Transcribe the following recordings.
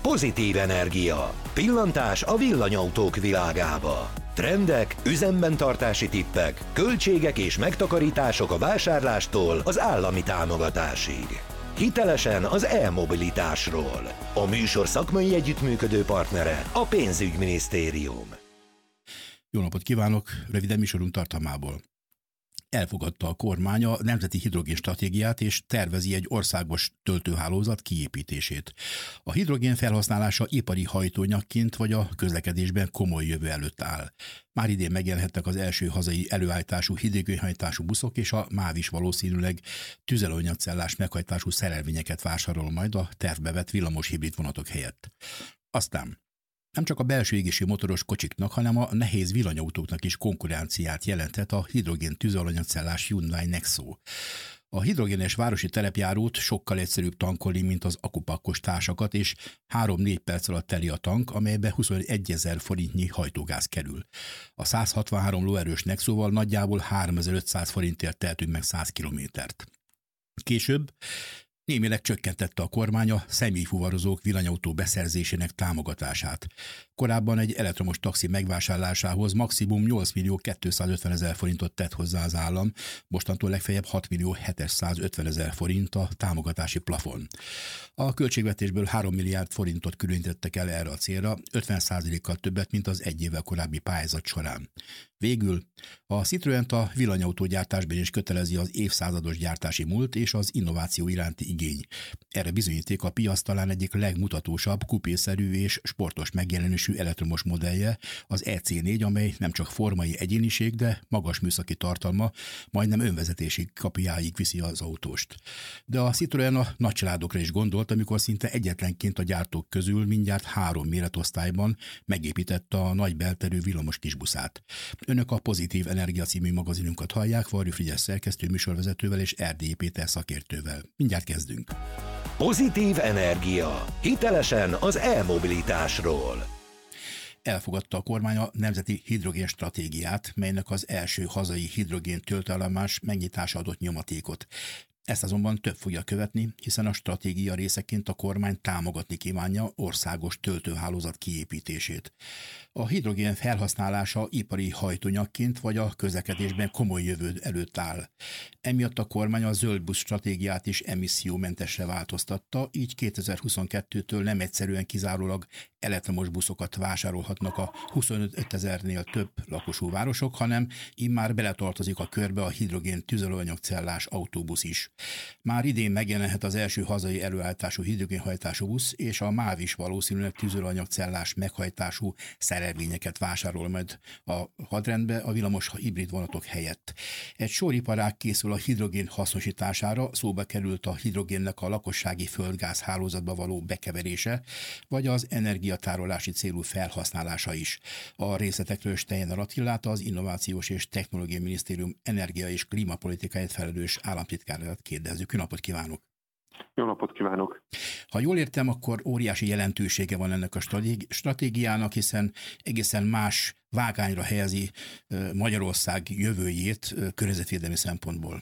Pozitív energia. Pillantás a villanyautók világába. Trendek, üzemben tartási tippek, költségek és megtakarítások a vásárlástól az állami támogatásig. Hitelesen az e-mobilitásról. A műsor szakmai együttműködő partnere a Pénzügyminisztérium. Jó napot kívánok! Röviden műsorunk tartalmából. Elfogadta a kormány a nemzeti hidrogén stratégiát és tervezi egy országos töltőhálózat kiépítését. A hidrogén felhasználása ipari hajtóanyagként vagy a közlekedésben komoly jövő előtt áll. Már idén megjelenhetnek az első hazai előállítású hidrogénhajtású buszok, és a MÁV is valószínűleg tüzelőanyagcellás meghajtású szerelvényeket vásárol majd a tervbe vett villamos hibrid vonatok helyett. Aztán nem csak a belső égésű motoros kocsiknak, hanem a nehéz villanyautóknak is konkurenciát jelentett a hidrogén tüzelőanyagcellás Hyundai Nexo. A hidrogénes városi telepjárót sokkal egyszerűbb tankolni, mint az akupakkos társakat, és 3-4 perc alatt teli a tank, amelybe 21 000 forintnyi hajtógáz kerül. A 163 lóerős Nexóval nagyjából 3500 forintért tehetünk meg 100 kilométert. Később némileg csökkentette a kormány a személyfuvarozók villanyautó beszerzésének támogatását. Korábban egy elektromos taxi megvásárlásához maximum 8.250.000 forintot tett hozzá az állam, mostantól legfeljebb 6.750.000 forint a támogatási plafon. A költségvetésből 3 milliárd forintot különítettek el erre a célra, 50%-kal többet, mint az egy évvel korábbi pályázat során. Végül a Citroënt a villanyautógyártásban is kötelezi az évszázados gyártási múlt és az innováció iránti igény. Erre bizonyíték a piac talán egyik legmutatósabb, kupészerű és sportos megjelenésű elektromos modellje, az EC4, amely nem csak formai egyéniség, de magas műszaki tartalma, majdnem önvezetési kapujáig viszi az autóst. De a Citroën a nagycsaládokra is gondolt, amikor szinte egyetlenként a gyártók közül mindjárt 3 méretosztályban megépítette a nagy belterű villamos kisbuszát. Önök a Pozitív Energia című magazinunkat hallják, Varjú Frigyes szerkesztő műsorvezetővel és Erdélyi Péter szakértővel. Mindjárt kezdünk. Pozitív energia. Hitelesen az e-mobilitásról. Elfogadta a kormány a nemzeti hidrogén stratégiát, melynek az első hazai hidrogén töltőállomás megnyitása adott nyomatékot. Ezt azonban több fogja követni, hiszen a stratégia részeként a kormány támogatni kívánja országos töltőhálózat kiépítését. A hidrogén felhasználása ipari hajtóanyagként vagy a közlekedésben komoly jövő előtt áll. Emiatt a kormány a zöld busz stratégiát is emissziómentesre változtatta, így 2022-től nem egyszerűen kizárólag elektromos buszokat vásárolhatnak a 25 000-nél több lakosú városok, hanem immár beletartozik a körbe a hidrogén tüzelőanyagcellás autóbusz is. Már idén megjelenhet az első hazai előállítású hidrogénhajtású busz, és a MÁV is valószínűleg tüzelőanyagcellás meghajtású szerelvényeket vásárol majd a hadrendbe a villamos hibrid vonatok helyett. Egy sor iparág készül a hidrogén hasznosítására, szóba került a hidrogénnek a lakossági földgáz hálózatba való bekeverése, vagy az energiatárolási célú felhasználása is. A részletekről Steiner Attilát, az Innovációs és Technológiai Minisztérium energia és klímapolitikáért felelős államtitkárát kérdezzük. Jó napot kívánok! Jó napot kívánok! Ha jól értem, akkor óriási jelentősége van ennek a stratégiának, hiszen egészen más vágányra helyezi Magyarország jövőjét környezetvédelmi szempontból.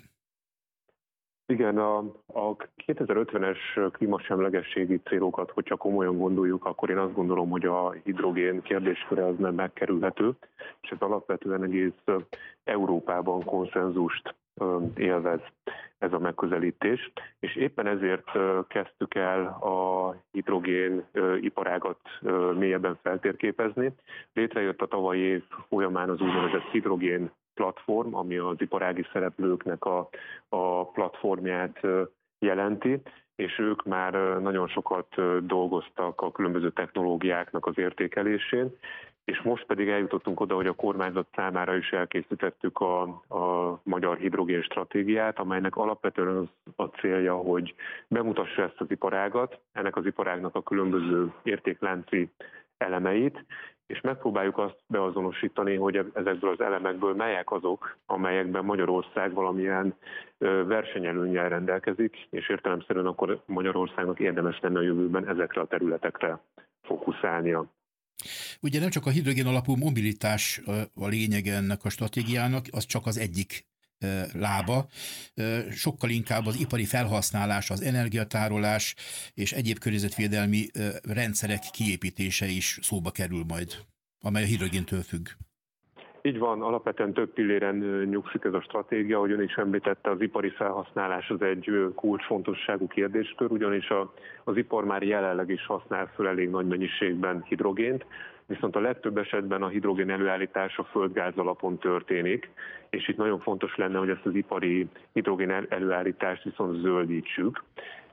Igen, a 2050-es klímasemlegességi célokat, hogyha komolyan gondoljuk, akkor én azt gondolom, hogy a hidrogén kérdésköre az nem megkerülhető, és ez alapvetően egész Európában konszenzust élvez ez a megközelítés, és éppen ezért kezdtük el a hidrogén iparágat mélyebben feltérképezni. Létrejött a tavalyi év folyamán az úgynevezett hidrogén platform, ami az iparági szereplőknek a platformját jelenti, és ők már nagyon sokat dolgoztak a különböző technológiáknak az értékelésén, és most pedig eljutottunk oda, hogy a kormányzat számára is elkészítettük a magyar hidrogén stratégiát, amelynek alapvetően az a célja, hogy bemutassa ezt az iparágat, ennek az iparágnak a különböző értéklánci elemeit, és megpróbáljuk azt beazonosítani, hogy ezekből az elemekből melyek azok, amelyekben Magyarország valamilyen versenyelőnnyel rendelkezik, és értelemszerűen akkor Magyarországnak érdemes lenne a jövőben ezekre a területekre fókuszálnia. Ugye nem csak a hidrogén alapú mobilitás a lényege ennek a stratégiának, az csak az egyik lába, sokkal inkább az ipari felhasználás, az energiatárolás és egyéb környezetvédelmi rendszerek kiépítése is szóba kerül majd, amely a hidrogéntől függ. Így van, alapvetően több pilléren nyugszik ez a stratégia, ahogy ön is említette, az ipari felhasználás az egy kulcsfontosságú kérdéskör, ugyanis az ipar már jelenleg is használ föl elég nagy mennyiségben hidrogént, viszont a legtöbb esetben a hidrogén előállítása földgáz alapon történik, és itt nagyon fontos lenne, hogy ezt az ipari hidrogén előállítást viszont zöldítsük,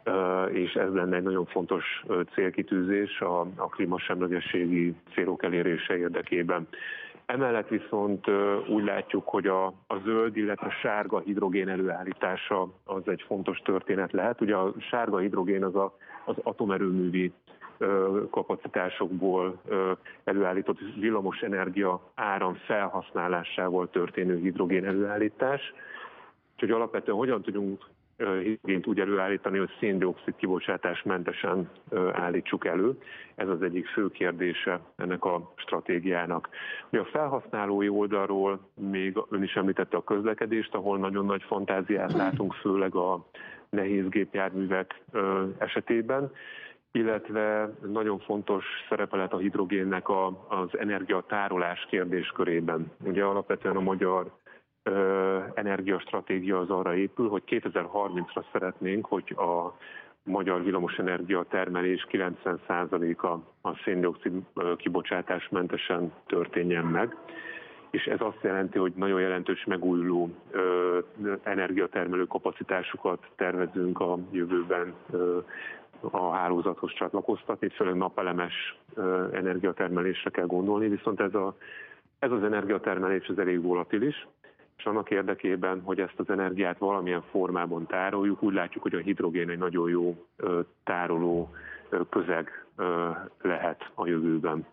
és ez lenne egy nagyon fontos célkitűzés a klímasemlegességi célok elérése érdekében. Emellett viszont úgy látjuk, hogy a zöld, illetve sárga hidrogén előállítása az egy fontos történet lehet. Ugye a sárga hidrogén az atomerőművi kapacitásokból előállított villamosenergia áram felhasználásával történő hidrogén előállítás. Úgyhogy alapvetően hogyan tudjunk hidrogént úgy előállítani, hogy szén-dioxid kibocsátás mentesen állítsuk elő. Ez az egyik fő kérdése ennek a stratégiának. A felhasználói oldalról még ön is említette a közlekedést, ahol nagyon nagy fantáziát látunk, főleg a nehéz gépjárművek esetében, illetve nagyon fontos szerepe lehet a hidrogénnek az energiatárolás kérdéskörében. Ugye alapvetően a magyar energiastratégia az arra épül, hogy 2030-ra szeretnénk, hogy a magyar villamosenergia termelés 90%-a a szén-dioxid kibocsátás mentesen történjen meg, és ez azt jelenti, hogy nagyon jelentős megújuló energiatermelő kapacitásokat tervezünk a jövőben a hálózathoz csatlakoztatni, főleg napelemes energiatermelésre kell gondolni, viszont ez az energiatermelés az elég volatilis, és annak érdekében, hogy ezt az energiát valamilyen formában tároljuk, úgy látjuk, hogy a hidrogén egy nagyon jó tároló közeg lehet a jövőben.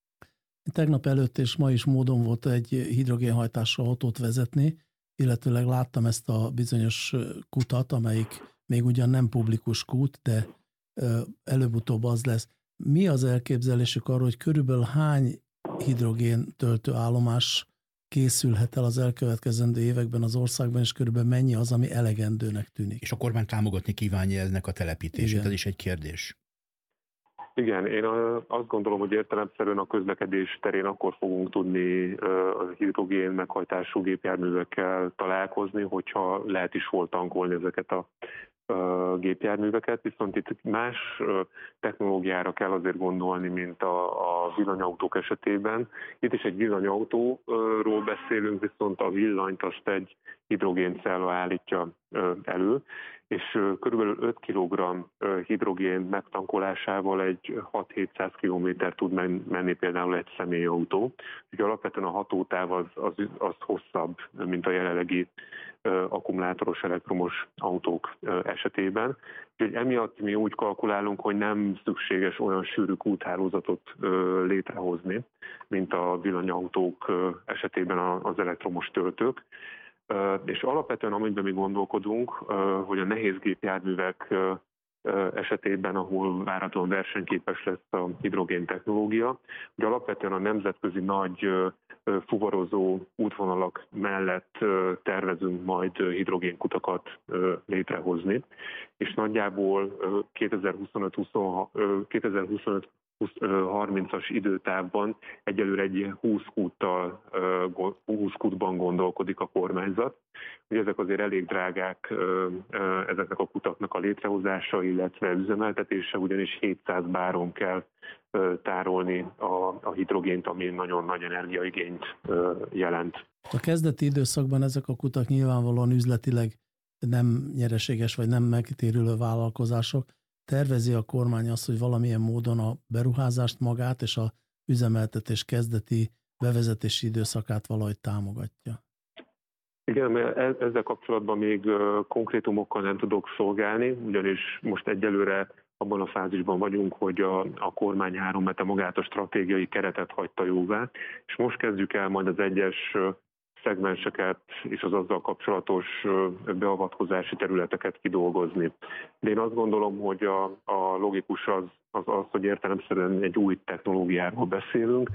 Tegnap előtt és ma is módon volt egy hidrogénhajtású autót vezetni, illetőleg láttam ezt a bizonyos kutat, amelyik még ugyan nem publikus kút, de előbb-utóbb az lesz. Mi az elképzelésük arról, hogy körülbelül hány hidrogén töltőállomás készülhet el az elkövetkezendő években az országban, és körülbelül mennyi az, ami elegendőnek tűnik? És a kormány támogatni kívánja ennek a telepítését, igen. Ez is egy kérdés. Igen, én azt gondolom, hogy értelemszerűen a közlekedés terén akkor fogunk tudni a hidrogén meghajtású gépjárművekkel találkozni, hogyha lehet is hol tankolni ezeket a gépjárműveket, viszont itt más technológiára kell azért gondolni, mint a villanyautók esetében. Itt is egy villanyautóról beszélünk, viszont a villanyt azt egy hidrogéncella állítja elő, és körülbelül 5 kg hidrogén megtankolásával egy 6-700 km tud menni például egy személyautó. Úgyhogy alapvetően a hatótáv az hosszabb, mint a jelenlegi akkumulátoros elektromos autók esetében. Úgyhogy emiatt mi úgy kalkulálunk, hogy nem szükséges olyan sűrű kúthálózatot létrehozni, mint a villanyautók esetében az elektromos töltők. És alapvetően, amiben mi gondolkodunk, hogy a nehéz gépjárművek esetében, ahol várhatóan versenyképes lesz a hidrogén technológia, hogy alapvetően a nemzetközi nagy fuvarozó útvonalak mellett tervezünk majd hidrogénkutakat létrehozni, és nagyjából 2025-30-as időtávban egyelőre egy 20 kútban gondolkodik a kormányzat. Ugye ezek azért elég drágák, ezeknek a kutaknak a létrehozása, illetve üzemeltetése, ugyanis 700 báron kell tárolni a hidrogént, ami nagyon nagy energiaigényt jelent. A kezdeti időszakban ezek a kutak nyilvánvalóan üzletileg nem nyereséges vagy nem megtérülő vállalkozások. Tervezi a kormány azt, hogy valamilyen módon a beruházást magát és a üzemeltetés kezdeti bevezetési időszakát valahogy támogatja? Igen, ezzel kapcsolatban még konkrétumokkal nem tudok szolgálni, ugyanis most egyelőre abban a fázisban vagyunk, hogy a kormány 3 hete magát a stratégiai keretet hagyta jóvá, és most kezdjük el majd az egyes szegmenseket és az azzal kapcsolatos beavatkozási területeket kidolgozni. De én azt gondolom, hogy a logikus az, hogy értelemszerűen egy új technológiáról beszélünk,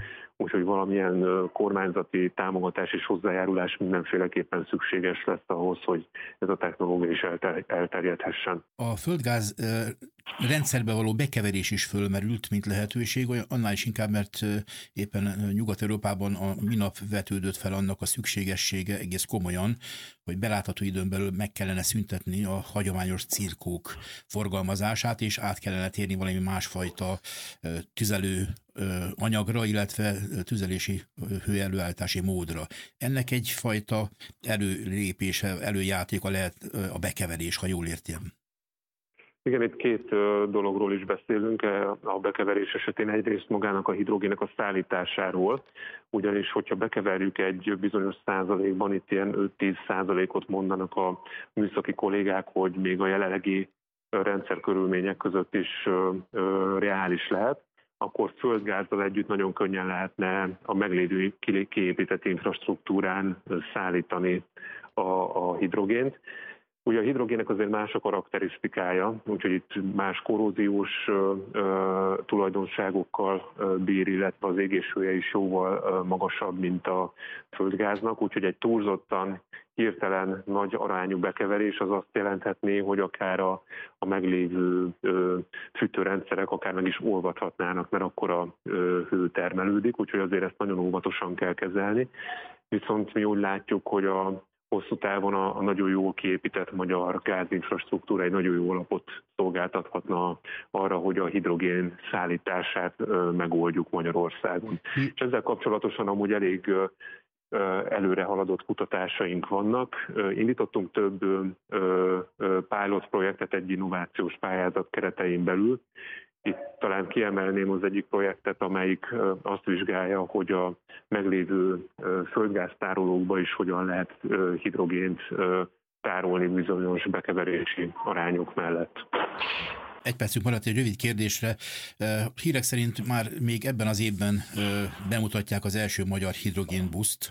úgyhogy valamilyen kormányzati támogatás és hozzájárulás mindenféleképpen szükséges lesz ahhoz, hogy ez a technológia is elterjedhessen. A földgáz rendszerbe való bekeverés is fölmerült, mint lehetőség, annál is inkább, mert éppen Nyugat-Európában a minap vetődött fel annak a szükségessége egész komolyan, hogy belátható időn belül meg kellene szüntetni a hagyományos cirkók forgalmazását, és át kellene térni valami másfajta tüzelő anyagra, illetve tüzelési hőelőállítási módra. Ennek egyfajta előlépése, előjátéka lehet a bekeverés, ha jól értem. Igen, itt két dologról is beszélünk a bekeverés esetén. Egyrészt magának a hidrogének a szállításáról, ugyanis hogyha bekeverjük egy bizonyos százalékban, itt ilyen 5-10%-ot mondanak a műszaki kollégák, hogy még a jelenlegi rendszerkörülmények között is reális lehet, akkor földgázzal együtt nagyon könnyen lehetne a meglévő kiépített infrastruktúrán szállítani a hidrogént. Ugye a hidrogének azért más a karakterisztikája, úgyhogy itt más korróziós tulajdonságokkal bír, illetve az égéshője is jóval magasabb, mint a földgáznak, úgyhogy egy túlzottan hirtelen nagy arányú bekeverés az azt jelenthetné, hogy akár a meglévő fűtőrendszerek akár meg is olvadhatnának, mert akkor a hő termelődik, úgyhogy azért ezt nagyon óvatosan kell kezelni. Viszont mi úgy látjuk, hogy a hosszú távon a nagyon jól kiépített magyar gázinfrastruktúra egy nagyon jó alapot szolgáltathatna arra, hogy a hidrogén szállítását megoldjuk Magyarországon. És ezzel kapcsolatosan amúgy elég előre haladott kutatásaink vannak. Indítottunk több pilot projektet egy innovációs pályázat keretein belül. Itt talán kiemelném az egyik projektet, amelyik azt vizsgálja, hogy a meglévő földgáztárolókba is hogyan lehet hidrogént tárolni bizonyos bekeverési arányok mellett. Egy percünk maradt egy rövid kérdésre. Hírek szerint már még ebben az évben bemutatják az első magyar hidrogénbuszt.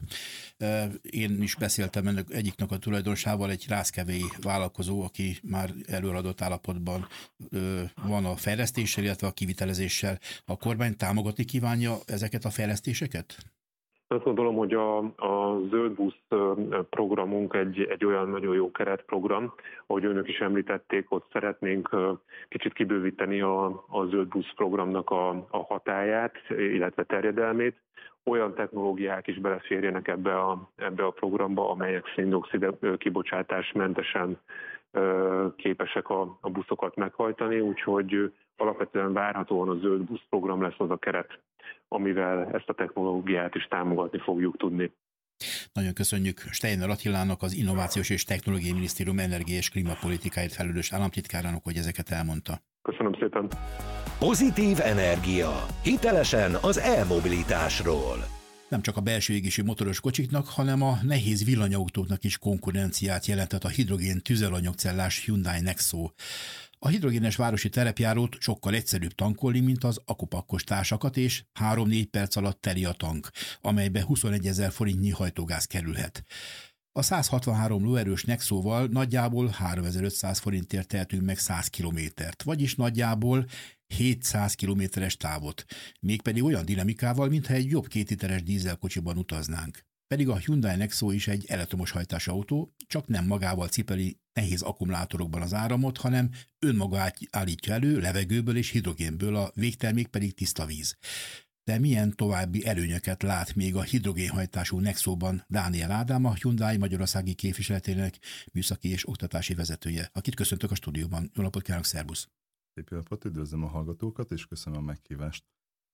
Én is beszéltem ennek egyiknek a tulajdonosával, egy rászkevei vállalkozó, aki már előadott állapotban van a fejlesztéssel, illetve a kivitelezéssel. A kormány támogatni kívánja ezeket a fejlesztéseket? Azt gondolom, hogy a Zöld Busz programunk egy olyan nagyon jó keretprogram, ahogy önök is említették, ott szeretnénk kicsit kibővíteni a Zöld Busz programnak a hatályát, illetve terjedelmét. Olyan technológiák is beleférjenek ebbe a programba, amelyek széndioxid kibocsátásmentesen képesek a buszokat meghajtani, úgyhogy alapvetően várhatóan a Zöld Busz program lesz az a keret, amivel ezt a technológiát is támogatni fogjuk tudni. Nagyon köszönjük Steiner Attilának, az Innovációs és Technológiai Minisztérium energia és klímapolitikáért felelős államtitkárának, hogy ezeket elmondta. Köszönöm szépen! Pozitív energia. Hitelesen az e-mobilitásról. Nem csak a belső égésű motoros kocsiknak, hanem a nehéz villanyautóknak is konkurenciát jelentett a hidrogén tüzelanyagcellás Hyundai Nexo. A hidrogénes városi terepjárót sokkal egyszerűbb tankolni, mint az akupakkos társakat, és 3-4 perc alatt teli a tank, amelybe 21 000 forintnyi hajtógáz kerülhet. A 163 lóerős Nexóval nagyjából 3500 forintért tehetünk meg 100 kilométert, vagyis nagyjából 700 kilométeres távot, mégpedig olyan dinamikával, mintha egy jobb 2 literes dízelkocsiban utaznánk. Pedig a Hyundai Nexo is egy elektromos hajtású autó, csak nem magával cipeli nehéz akkumulátorokban az áramot, hanem önmaga állítja elő levegőből és hidrogénből, a végtermék pedig tiszta víz. De milyen további előnyöket lát még a hidrogénhajtású Nexóban Dániel Ádám, a Hyundai magyarországi képviseletének műszaki és oktatási vezetője, akit köszöntök a stúdióban. Jó napot kívánok, szervusz! Szép napot, üdvözlöm a hallgatókat, és köszönöm a meghívást.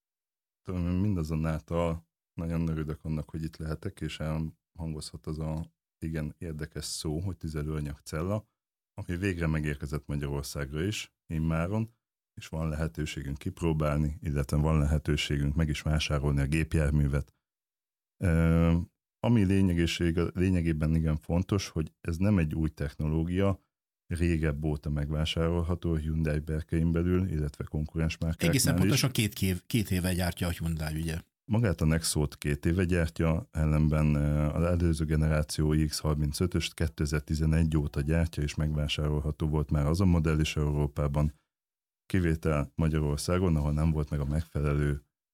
Mindazonáltal nagyon örülök annak, hogy itt lehetek, és elhangozhat az a igen érdekes szó, hogy tüzelőanyagcella, ami végre megérkezett Magyarországra is, immáron, és van lehetőségünk kipróbálni, illetve van lehetőségünk meg is vásárolni a gépjárművet. Ami lényegében igen fontos, hogy ez nem egy új technológia, régebb óta megvásárolható a Hyundai berkein belül, illetve konkurens márkáknál egészen pontosan két éve gyártja a Hyundai, ugye? Magát a Nexót 2 éve gyártja, ellenben az előző generáció X35-öst 2011 óta gyártja, és megvásárolható volt már az a modell is Európában. Kivétel Magyarországon, ahol nem volt meg a megfelelő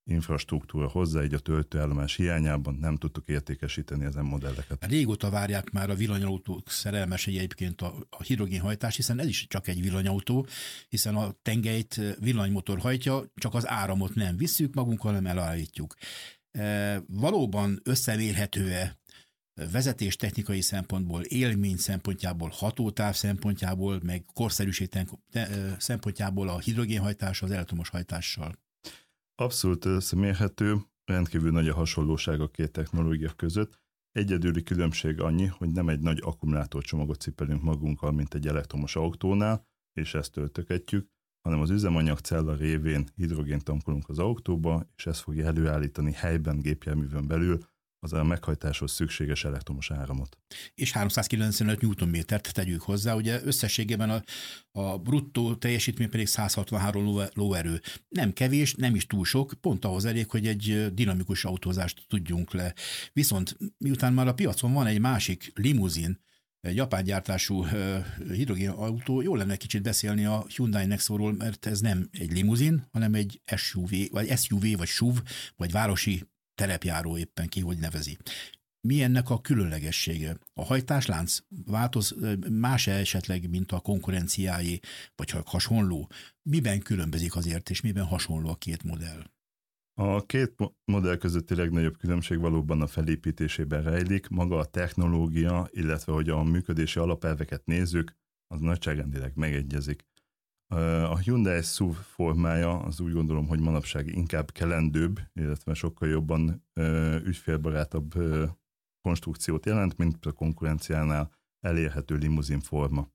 infrastruktúra hozzá, így a töltőállomás hiányában nem tudtuk értékesíteni ezen modelleket. Régóta várják már a villanyautók szerelmesei egyébként a hidrogénhajtás, hiszen ez is csak egy villanyautó, hiszen a tengelyt villanymotor hajtja, csak az áramot nem visszük magunkkal, hanem elállítjuk. Valóban összemérhető-e vezetés technikai szempontból, élmény szempontjából, hatótáv szempontjából, meg korszerűség szempontjából a hidrogénhajtás az elektromos hajtással? Abszolút összemérhető, rendkívül nagy a hasonlóság a két technológia között. Egyedüli különbség annyi, hogy nem egy nagy akkumulátorcsomagot cipelünk magunkkal, mint egy elektromos autónál, és ezt töltögetjük, hanem az üzemanyagcella révén hidrogént tankolunk az autóba, és ez fogja előállítani helyben gépjárművön belül az a meghajtáshoz szükséges elektromos áramot. És 395 Nm-t tegyük hozzá, ugye összességében a bruttó teljesítmény pedig 163 lóerő. Nem kevés, nem is túl sok, pont ahhoz elég, hogy egy dinamikus autózást tudjunk le. Viszont miután már a piacon van egy másik limuzin, egy japán gyártású hidrogénautó, jó lenne kicsit beszélni a Hyundai Nexo-ról, mert ez nem egy limuzin, hanem egy SUV, vagy SUV, vagy városi terepjáró, éppen ki, hogy nevezi. Mi ennek a különlegessége? A hajtáslánc más esetleg, mint a konkurenciáé, vagy ha hasonló? Miben különbözik azért, és miben hasonló a két modell? A két modell közötti legnagyobb különbség valóban a felépítésében rejlik, maga a technológia, illetve hogy a működési alapelveket nézzük, az nagyságrendileg megegyezik. A Hyundai SUV formája az úgy gondolom, hogy manapság inkább kelendőbb, illetve sokkal jobban ügyfélbarátabb konstrukciót jelent, mint a konkurenciánál elérhető limuzin forma.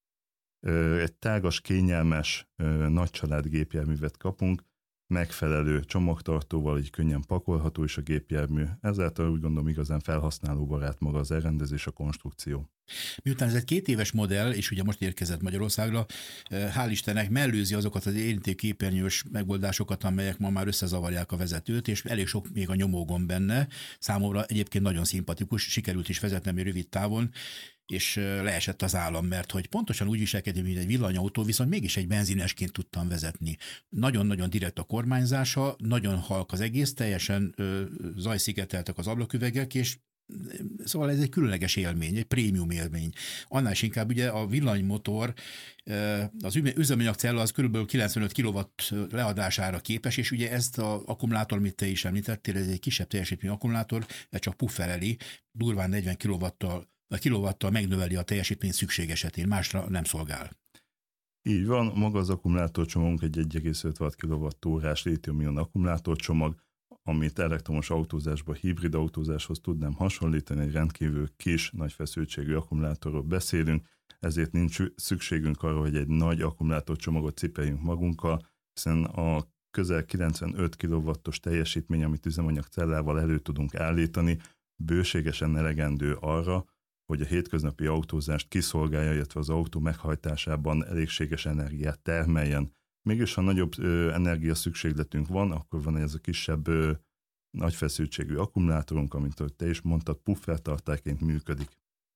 Egy tágas, kényelmes, nagycsalád gépjárművet kapunk, megfelelő csomagtartóval, így könnyen pakolható is a gépjármű. Ezáltal úgy gondolom igazán felhasználóbarát maga az elrendezés, a konstrukció. Miután ez egy 2 éves modell, és ugye most érkezett Magyarországra, hál' Istennek mellőzi azokat az érintőképernyős megoldásokat, amelyek ma már összezavarják a vezetőt, és elég sok még a nyomógomb benne. Számomra egyébként nagyon szimpatikus, sikerült is vezetnem egy rövid távon, és leesett az állam, mert hogy pontosan úgy viselkedik, mint egy villanyautó, viszont mégis egy benzinesként tudtam vezetni. Nagyon-nagyon direkt a kormányzása, nagyon halk az egész, teljesen zajszigeteltek az ablaküvegek, és szóval ez egy különleges élmény, egy prémium élmény. Annál is inkább ugye a villanymotor, az üzemanyagcella az kb. 95 kW leadására képes, és ugye ezt az akkumulátor, amit te is említettél, ez egy kisebb teljesítményű akkumulátor, ez csak puffereli, durván 40 kilowattal megnöveli a teljesítmény szükség esetén, másra nem szolgál. Így van, maga az akkumulátorcsomagunk egy 1,56 kWh-s lítium-ion akkumulátorcsomag, amit elektromos autózásban, hibrid autózáshoz tudnám hasonlítani, egy rendkívül kis, nagy feszültségű akkumulátorról beszélünk, ezért nincs szükségünk arra, hogy egy nagy akkumulátorcsomagot cipeljünk magunkkal, hiszen a közel 95 kW-os teljesítmény, amit üzemanyagcellával elő tudunk állítani, bőségesen elegendő arra, hogy a hétköznapi autózást kiszolgálja, illetve az autó meghajtásában elégséges energiát termeljen. Mégis, ha nagyobb energia szükségletünk van, akkor van ez a kisebb, nagy feszültségű akkumulátorunk, amit te is mondtad, puffertartályként működik.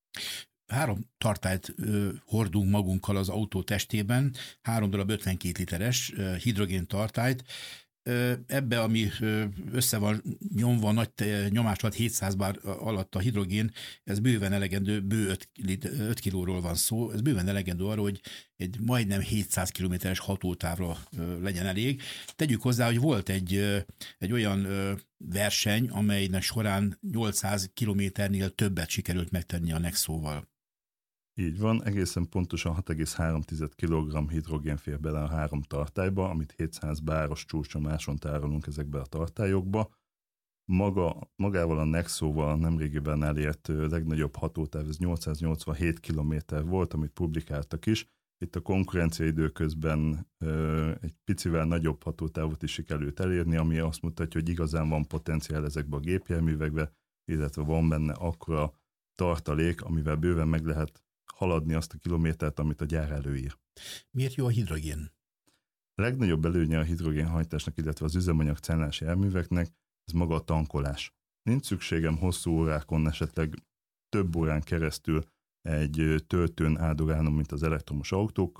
3 tartályt hordunk magunkkal az autó testében, 3 darab 52 literes hidrogén-tartályt. Ebbe, ami össze van nyomva nagy nyomás alatt 700 bár alatt a hidrogén, ez bőven elegendő, bő 5 kilóról van szó, ez bőven elegendő arra, hogy egy majdnem 700 kilométeres hatótávra legyen elég. Tegyük hozzá, hogy volt egy olyan verseny, amelynek során 800 kilométernél többet sikerült megtenni a Nexóval. Így van, egészen pontosan 6,3 kg hidrogén fér bele a 3 tartályba, amit 700 báros csúcsnyomáson tárolunk ezekbe a tartályokba. Magával a Nexóval nemrégiben elért legnagyobb hatótáv, ez 887 km volt, amit publikáltak is. Itt a konkurencia időközben egy picivel nagyobb hatótávot is sikerült elérni, ami azt mutatja, hogy igazán van potenciál ezekbe a gépjárművekbe, illetve van benne akkora tartalék, amivel bőven meg lehet haladni azt a kilométert, amit a gyár előír. Miért jó a hidrogén? A legnagyobb előnye a hidrogénhajtásnak, illetve az üzemanyagcellás járműveknek, ez maga a tankolás. Nincs szükségem hosszú órákon, esetleg több órán keresztül egy töltőn áldogálnom, mint az elektromos autókkal,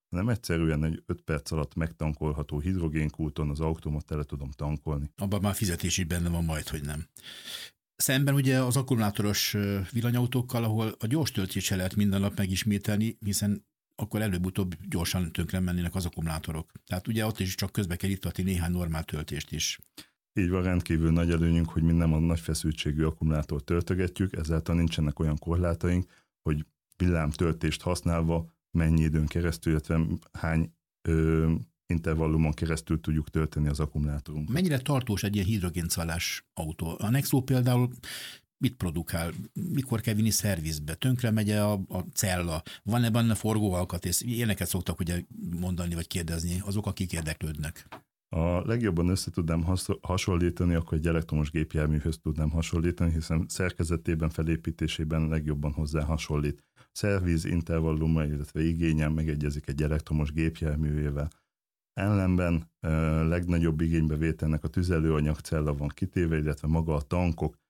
hanem egyszerűen egy 5 perc alatt megtankolható hidrogénkúton az autómat tele tudom tankolni. Abban már fizetés is benne van, majd, hogy nem. Szemben ugye az akkumulátoros villanyautókkal, ahol a gyors töltést se lehet minden nap megismételni, hiszen akkor előbb-utóbb gyorsan tönkre mennének az akkumulátorok. Tehát ugye ott is csak közbe kell ittatni néhány normál töltést is. Így van, rendkívül nagy előnyünk, hogy mi nem a nagy feszültségű akkumulátort töltögetjük, ezáltal nincsenek olyan korlátaink, hogy villámtöltést használva mennyi időn keresztül, illetve hány intervallumon keresztül tudjuk tölteni az akkumulátorunkat. Mennyire tartós egy ilyen hidrogéncellás autó? A Nexo például mit produkál? Mikor kell vinni szervizbe? Tönkre megy a cella? Van-e benne forgóalkatrész? Ilyeneket szoktak ugye mondani vagy kérdezni azok, akik érdeklődnek. A legjobban össze tudnám hasonlítani, akkor egy elektromos gépjárműhöz tudnám hasonlítani, hiszen szerkezetében, felépítésében legjobban hozzá hasonlít. Szerviz intervalluma, illetve igényen megegyezik egy elektromos gépjárművével. Ellenben legnagyobb igénybevételnek a tüzelőanyagcella van kitéve, illetve maga a tankok.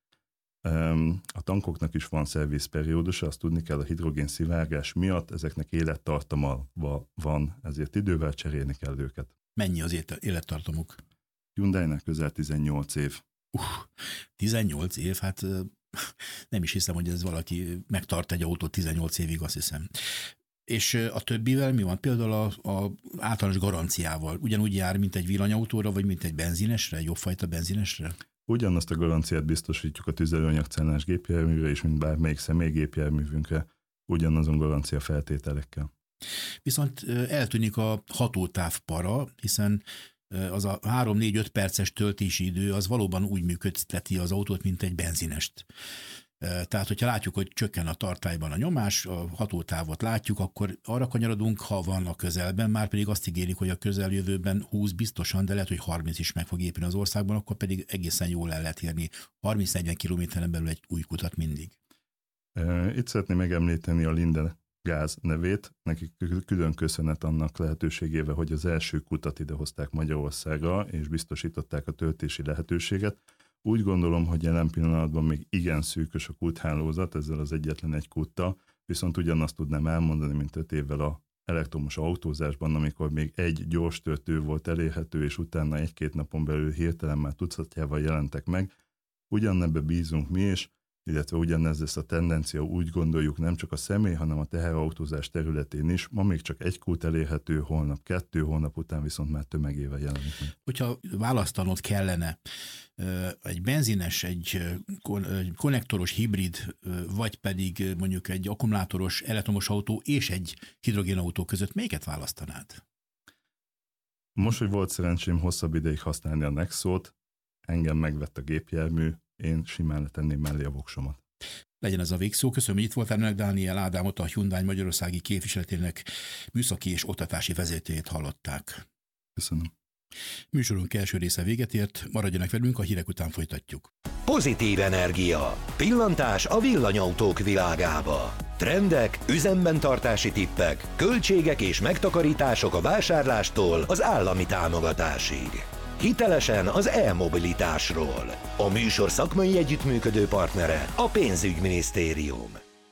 A tankoknak is van szervizperiódusa, azt tudni kell, a hidrogénszivárgás miatt ezeknek élettartama van, ezért idővel cserélni kell őket. Mennyi az élettartamuk? Hyundai-nek közel 18 év. 18 év, hát nem is hiszem, hogy ez valaki megtart egy autót 18 évig, azt hiszem. És a többivel mi van? Például a általános garanciával. Ugyanúgy jár, mint egy villanyautóra, vagy mint egy benzinesre, jobbfajta benzinesre? Ugyanazt a garanciát biztosítjuk a tüzelőanyagcellás gépjárműre is, mint bármelyik személygépjárművünkre, ugyanazon garancia feltételekkel. Viszont eltűnik a hatótávpara, hiszen az a 3-4-5 perces töltési idő az valóban úgy működteti az autót, mint egy benzinest. Tehát, hogyha látjuk, hogy csökken a tartályban a nyomás, a hatótávot látjuk, akkor arra kanyarodunk, ha van a közelben, már pedig azt ígérik, hogy a közeljövőben 20 biztosan, de lehet, hogy 30 is meg fog épülni az országban, akkor pedig egészen jól el lehet érni 30-40 kilométeren belül egy új kutat mindig. Itt szeretném megemlíteni a Linde Gáz nevét, nekik külön köszönet annak lehetőségével, hogy az első kutat idehozták Magyarországra, és biztosították a töltési lehetőséget. Úgy gondolom, hogy jelen pillanatban még igen szűkös a kúthálózat ezzel az egyetlen egy kúttal, viszont ugyanazt tudnám elmondani, mint 5 évvel a elektromos autózásban, amikor még egy gyors töltő volt elérhető, és utána 1-2 napon belül hirtelen már tucatjával jelentek meg. Ugyanebbe bízunk mi is, illetve ugyanez lesz a tendencia, úgy gondoljuk nem csak a személy, hanem a teherautózás területén is. Ma még csak egy kút elérhető, holnap 2, holnap után viszont már tömegével jelenik meg. Hogyha választanod kellene egy benzines, egy konnektoros hibrid, vagy pedig mondjuk egy akkumulátoros elektromos autó és egy hidrogénautó között, melyiket választanád? Most, hogy volt szerencsém hosszabb ideig használni a Nexót, engem megvett a gépjármű, én simán letenném mellé a voksomat. Legyen ez a végszó. Köszönöm, hogy itt voltál, önök Dániel Ádámot, a Hyundai Magyarországi képviseletének műszaki és oktatási vezetőjét hallották. Köszönöm. Műsorunk első része véget ért, maradjanak velünk, a hírek után folytatjuk. Pozitív energia. Pillantás a villanyautók világába. Trendek, üzemben tartási tippek, költségek és megtakarítások a vásárlástól az állami támogatásig. Hitelesen az e-mobilitásról. A műsor szakmai együttműködő partnere a Pénzügyminisztérium.